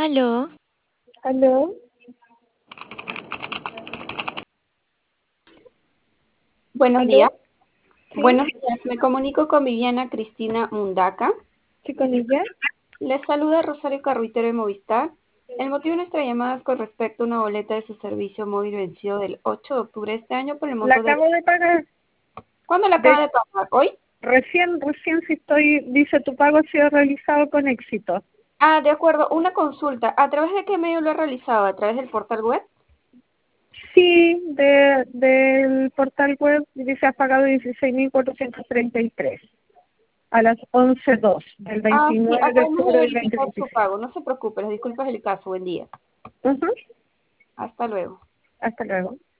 Aló, Aló, Buenos días. aló, sí, Buenos días. Me comunico con Viviana Cristina Mundaca. sí, con ella. Les saluda Rosario Carruitero de Movistar. El motivo de nuestra llamada es con respecto a una boleta de su servicio móvil vencido del 8 de octubre de este año por el La monto de... acabo de pagar. ¿Cuándo la acaba De, de pagar? ¿Hoy? recién si dice tu pago ha sido realizado con éxito. Ah, de acuerdo. Una consulta. ¿A través de qué medio lo ha realizado? ¿A través del portal web? Sí, del portal web dice has pagado 16.433 a las 11:02 del Ah, sí. 29 de Acabamos de octubre del verificar su 2026. pago. No se preocupe. Las disculpas del caso. Buen día. Ujú. Hasta luego. Hasta luego.